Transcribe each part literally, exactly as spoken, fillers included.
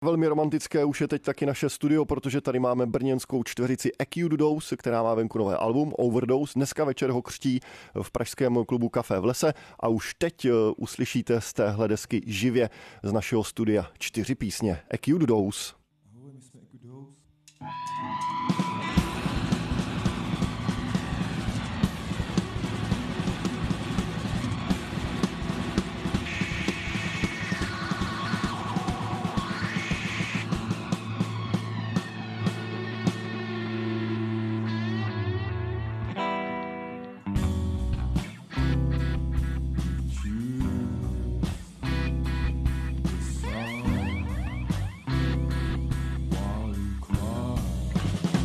Velmi romantické už je teď taky naše studio, protože tady máme brněnskou čtveřici Acute Dose, která má venku nové album Overdose. Dneska večer ho křtí v pražském klubu Café v lese a už teď uslyšíte z téhle desky živě z našeho studia čtyři písně. Acute Dose. Ahoj, my jsme Acute Dose. While you cry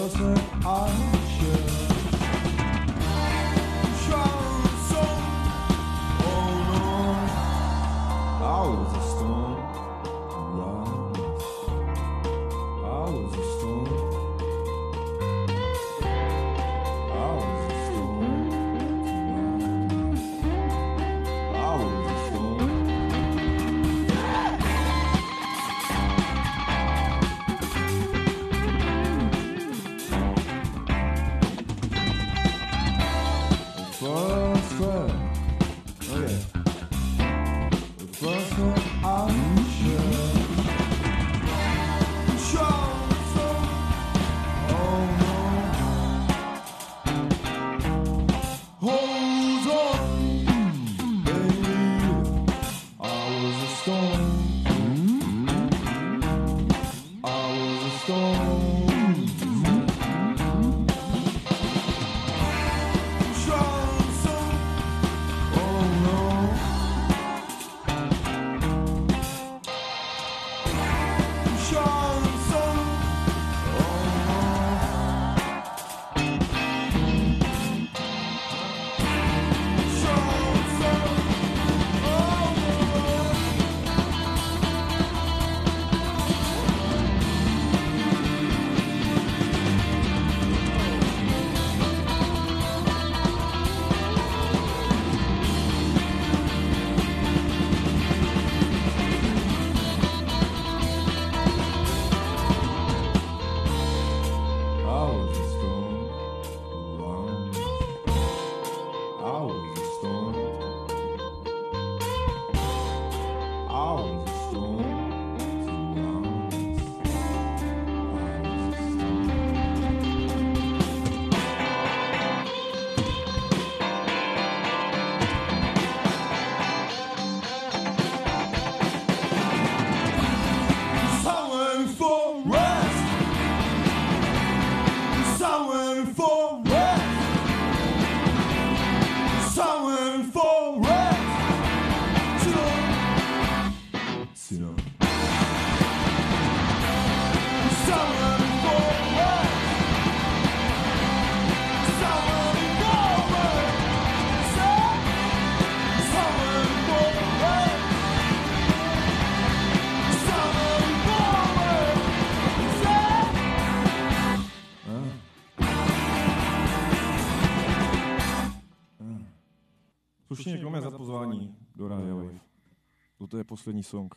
Slušně děkujeme za pozvání do Radio Wave. Toto je poslední song.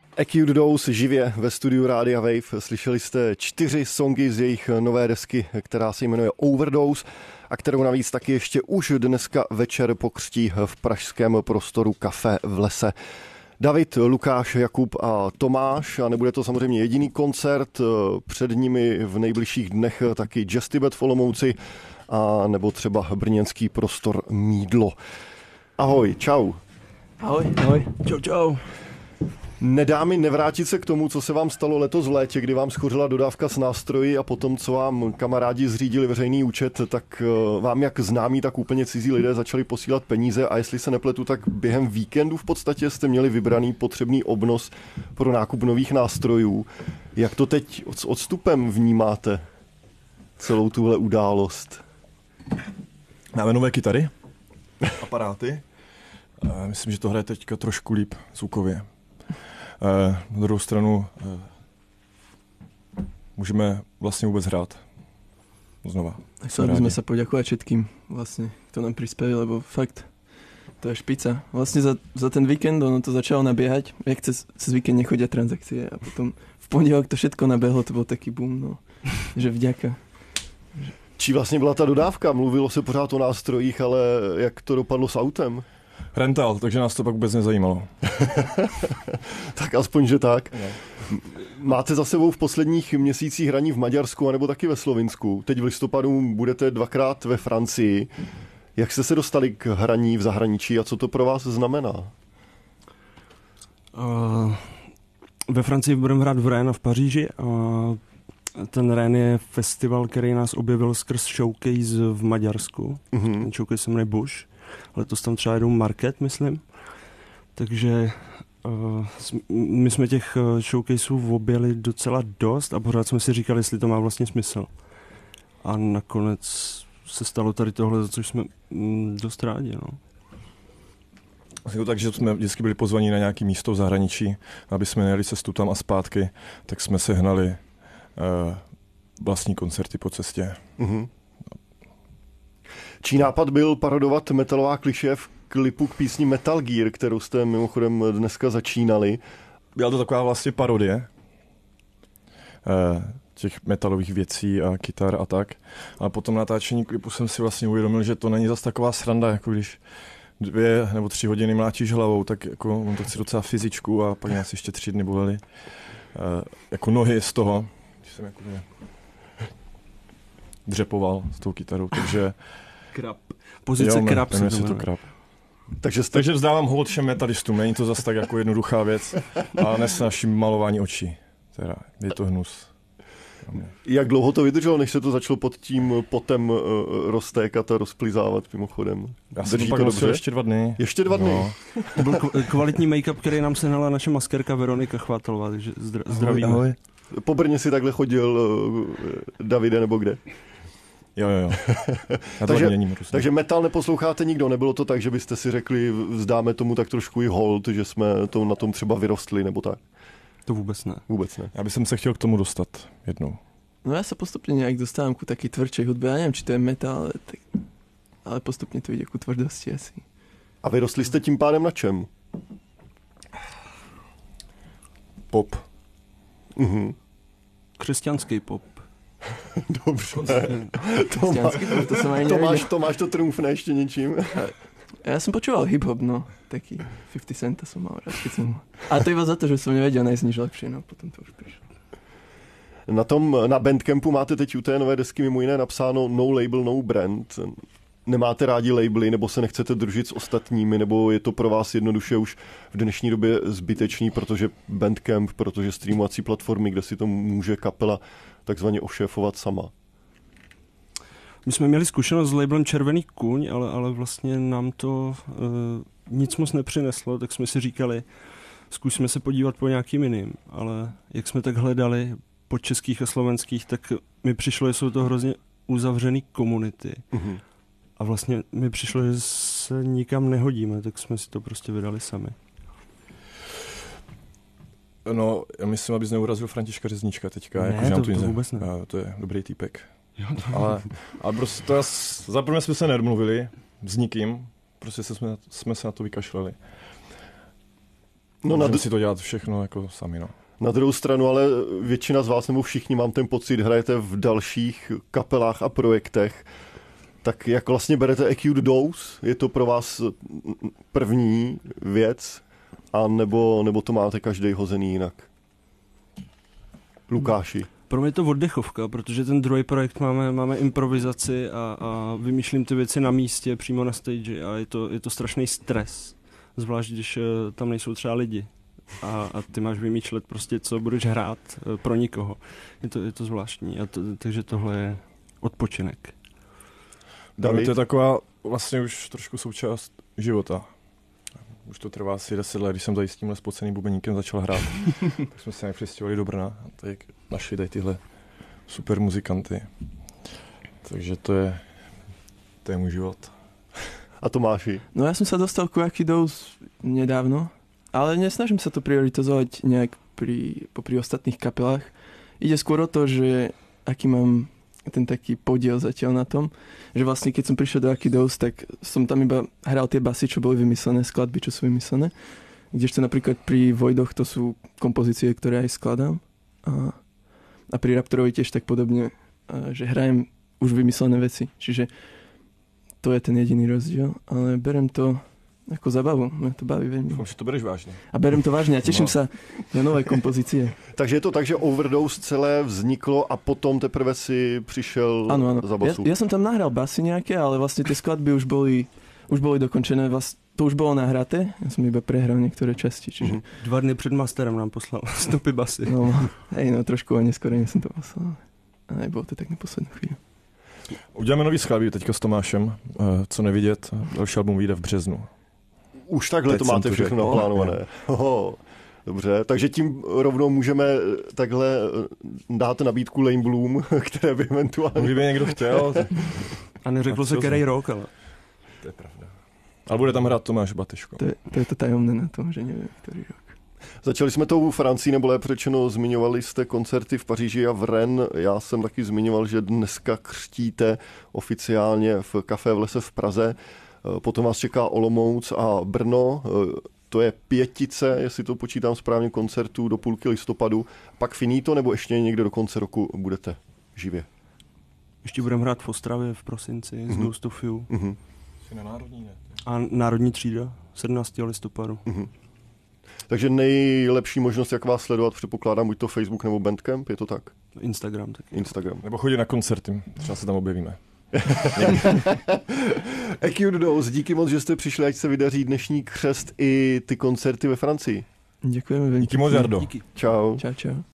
Acute Dose živě ve studiu Rádia Wave. Slyšeli jste čtyři songy z jejich nové desky, která se jmenuje Overdose a kterou navíc taky ještě už dneska večer pokřtí v pražském prostoru Café v lese. David, Lukáš, Jakub a Tomáš, a nebude to samozřejmě jediný koncert, před nimi v nejbližších dnech taky Jazz Tibet v Olomouci a nebo třeba brněnský prostor Mídlo. Ahoj, čau. Ahoj, ahoj, čau, čau. Nedá mi nevrátit se k tomu, co se vám stalo letos v létě, kdy vám schořila dodávka s nástroji a potom, co vám kamarádi zřídili veřejný účet, tak vám jak známí, tak úplně cizí lidé začali posílat peníze a jestli se nepletu, tak během víkendu v podstatě jste měli vybraný potřebný obnos pro nákup nových nástrojů. Jak to teď s odstupem vnímáte, celou tuhle událost? Máme nové kytary, aparáty. Myslím, že to hraje teďka trošku líp zvukově. Uh, na druhou stranu uh, můžeme vlastně vůbec hrát znova. Chceli by sme sa poďakovať všetkým vlastne, kto nám prispeli, lebo fakt to je špica. Vlastne za, za ten víkend ono to začalo nabiehať, jak cez, cez víkend nechodia transakcie a potom v pondelok to všetko nabehlo, to bol taký boom, no, že vďaka. Čí vlastně byla ta dodávka? Mluvilo se pořád o nástrojích, ale jak to dopadlo s autem? Rental, takže nás to pak vůbec nezajímalo. Tak aspoň, že tak. Máte za sebou v posledních měsících hraní v Maďarsku anebo taky ve Slovinsku. Teď v listopadu budete dvakrát ve Francii. Jak jste se dostali k hraní v zahraničí a co to pro vás znamená? Uh, ve Francii budeme hrát v Rennes a v Paříži. Uh, ten Rennes je festival, který nás objevil skrz showcase v Maďarsku. Mm-hmm. Ten showcase se jmenuje Bush. Letos tam třeba jedou Market, myslím. Takže uh, my jsme těch showcaseů objeli docela dost a pořád jsme si říkali, jestli to má vlastně smysl. A nakonec se stalo tady tohle, za což jsme mm, dost rádi. No. Takže jsme vždycky byli pozvaní na nějaké místo v zahraničí, aby jsme nejeli cestu tam a zpátky, tak jsme sehnali uh, vlastní koncerty po cestě. Mm-hmm. Čí nápad byl parodovat metalová klišé v klipu k písni Metal Gear, kterou jste mimochodem dneska začínali? Byla to taková vlastně parodie těch metalových věcí a kytar a tak. A po tom natáčení klipu jsem si vlastně uvědomil, že to není zas taková sranda, jako když dvě nebo tři hodiny mlátíš hlavou, tak jako on to chce docela fyzičku a pak nás ještě tři dny bolely. Jako nohy z toho, když jsem jako dřepoval s tou kytarou, takže krap. Pozice jo, krap se to krap. Takže, jste... Takže vzdávám hold všem metalistům, není to zase tak jako jednoduchá věc, ale nesnáším malování očí. Teda, je to hnus. Jak dlouho to vydrželo, než se to začalo pod tím potem uh, roztékat a rozplizávat mimochodem? Já jsem to pak nosil ještě dva dny. Ještě dva dny? No. To byl kvalitní make-up, který nám sehnala naše maskérka Veronika Chvátalová, takže zdra- zdravíme. Ahoj, ahoj. Po Brně si takhle chodil uh, Davide nebo kde? Jo, jo, jo. takže, takže metal neposloucháte nikdo, nebylo to tak, že byste si řekli, vzdáme tomu tak trošku i hold, že jsme to na tom třeba vyrostli, nebo tak? To vůbec ne. Vůbec ne. Já bych se chtěl k tomu dostat jednou. No ja sa postupne nejak dostávam ku takej tvrdšej hudbe, ja neviem, či to je metal, ale, tak... ale postupne to ide ku tvrdosti asi. A vyrostli jste tím pádem na čem? Pop. Mhm. Křesťanský pop. Dobře. Tomáš, to som ani Tomáš, Tomáš to trumfne ještě něčím. Ja som počúval hip-hop, no. Taký fifty Centa som mal rád, keď som... A to iba za to, že som nevedel nájsť nič lepšie, no potom to už prišlo. Na tom, na Bandcampu máte teď u té nové desky mimo jiné napsáno No label, no brand. Nemáte rádi labely, nebo se nechcete družit s ostatními, nebo je to pro vás jednoduše už v dnešní době zbytečný, protože Bandcamp, protože streamovací platformy, kde si to může kapela takzvaně ošéfovat sama? My jsme měli zkušenost s labelem Červený kůň, ale, ale vlastně nám to uh, nic moc nepřineslo, tak jsme si říkali, zkusíme se podívat po nějakým jiným, ale jak jsme tak hledali po českých a slovenských, tak mi přišlo, že jsou to hrozně uzavřený komunity. Uh-huh. A vlastně mi přišlo, že se nikam nehodíme, tak jsme si to prostě vydali sami. No, já myslím, abys neurazil Františka Řezníčka teďka. Ne, jako, to, to vůbec ne. To je dobrý týpek. Jo, to... Ale, ale prostě to za prvé jsme se nedomluvili s nikým, prostě jsme, jsme se na to vykašlali. No, můžeme si to dělat všechno jako sami, no. Na druhou stranu, ale většina z vás, nebo všichni, mám ten pocit, hrajete v dalších kapelách a projektech. Tak jak vlastně berete Acute Dose? Je to pro vás první věc? A nebo, nebo to máte každý hozený jinak? Lukáši. Pro mě je to oddechovka, protože ten druhý projekt máme, máme improvizaci a, a vymýšlím ty věci na místě, přímo na stage a je to, je to strašný stres. Zvlášť, když uh, tam nejsou třeba lidi. A, a ty máš vymýšlet prostě, co budeš hrát uh, pro nikoho. Je to, je to zvláštní. A to, takže tohle je odpočinek. David? To je taková vlastně už trošku součást života. Už to trvá asi deset let, když jsem tady s tímhle spoceným bubeníkem začal hrát. Tak jsme se nějak přestěhovali do Brna a tak našli tady tyhle super muzikanty. Takže to je, to je můj život. A Tomáši? No ja som sa dostal ku Acute Dose nedávno, ale nesnažím sa to prioritizovať nejak pri, popri ostatných kapelách. Ide skôr o to, že aký mám ten taký podiel zatiaľ na tom, že vlastne keď som prišiel do Acute Dose, tak som tam iba hral tie basy, čo boli vymyslené, skladby, čo sú vymyslené. Kdežto napríklad pri Voidoch to sú kompozície, ktoré aj skladám. A, a pri Raptorovi tiež tak podobne, a, že hrajem už vymyslené veci. Čiže to je ten jediný rozdiel, ale berem to ako zabavu, mňa to baví veľmi. Už to bereš vážne. A berem to vážne a teším no. sa na nové kompozície. Takže je to tak, že Overdose celé vzniklo a potom teprve si prišiel ano, ano. za basu. Ja, ja som tam nahral basy nejaké, ale vlastne tie skladby už boli, už boli dokončené, vlast, to už bolo nahraté, ja som iba prehral niektoré časti. Čiže... Mm-hmm. Dva dny před masterem nám poslal stopy basy. No, hej, no trošku a neskôr som to poslal. A nebolo to tak na poslednú chvíľu. Uděláme nový skladby teďka s Tomášem, co nevidět, další album vyjde v březnu. Už takhle Teď to máte všechno řekl. naplánované. Oho, dobře, takže tím rovnou můžeme takhle dát nabídku Lane Bloom, které by eventuálně... Kdyby někdo chtěl. A neřeklo se, který rok, ale... To je pravda. Ale bude tam hrát Tomáš Bateško. To je, to je to tajomné na tom, že nevím, který rok. Začali jsme tou Francii, nebo lépe řečeno, zmiňovali jste koncerty v Paříži a v Rennes. Já jsem taky zmiňoval, že dneska křtíte oficiálně v Café v lese v Praze. Potom vás čeká Olomouc a Brno. To je pětice, jestli to počítám správně, koncertů do půlky listopadu. Pak finito, nebo ještě někde do konce roku budete živě? Ještě budeme hrát v Ostravě v prosinci mm-hmm. z Ghost of You. Mm-hmm. Na národní, ne? A národní třída sedmnáctého listopadu. Mm-hmm. Takže nejlepší možnost, jak vás sledovat, předpokládám, buď to Facebook nebo Bandcamp, je to tak? Instagram taky. Instagram. Nebo chodit na koncerty, třeba se tam objevíme. Acute Dose, díky moc, že jste přišli, ať se vydaří dnešní křest i ty koncerty ve Francii. Děkujeme. Díky moc, Jardo. Díky. Čau. Čau, čau.